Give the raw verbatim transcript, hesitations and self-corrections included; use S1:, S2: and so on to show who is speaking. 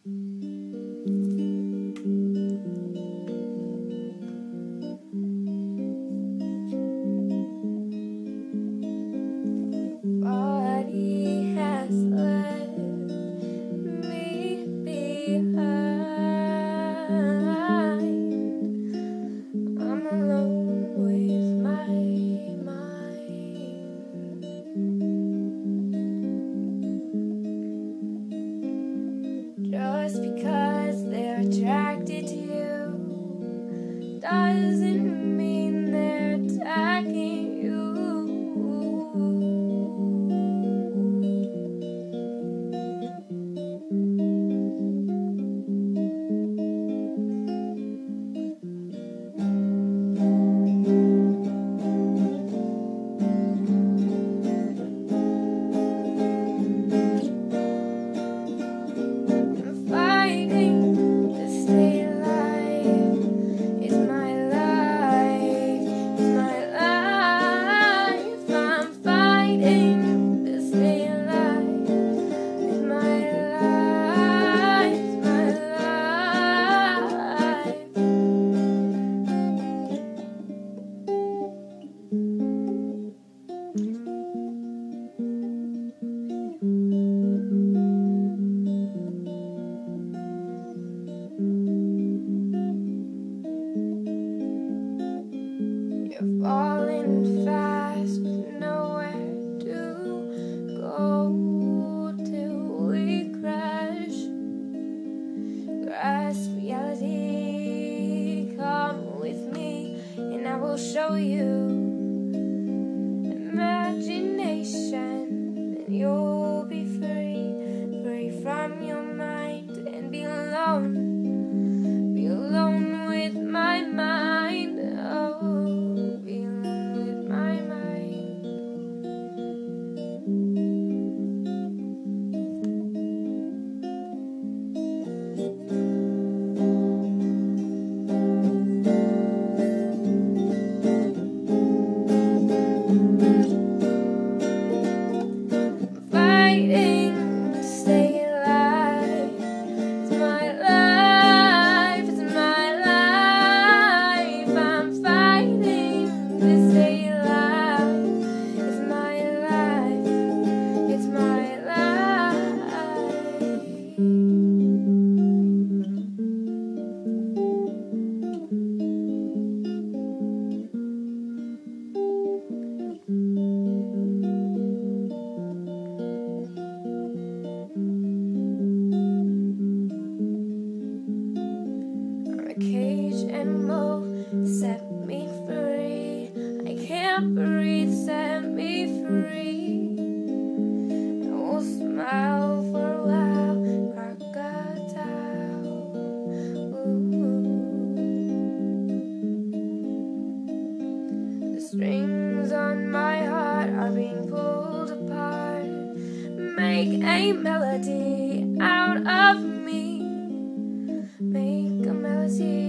S1: Body has left me behind. I'm alone with my mind. Just because they're attracted to you doesn't mean they're attacking you. You're falling fast with nowhere to go till we crash. Grasp reality, come with me and I will show you imagination, and you'll be free, free from your mind and be alone, be alone with my mind. Oh, cage animal, set me free. I can't breathe, set me free. I will smile for a while, crocodile. Ooh. The strings on my heart are being pulled apart. Make a melody out of me. Make a melody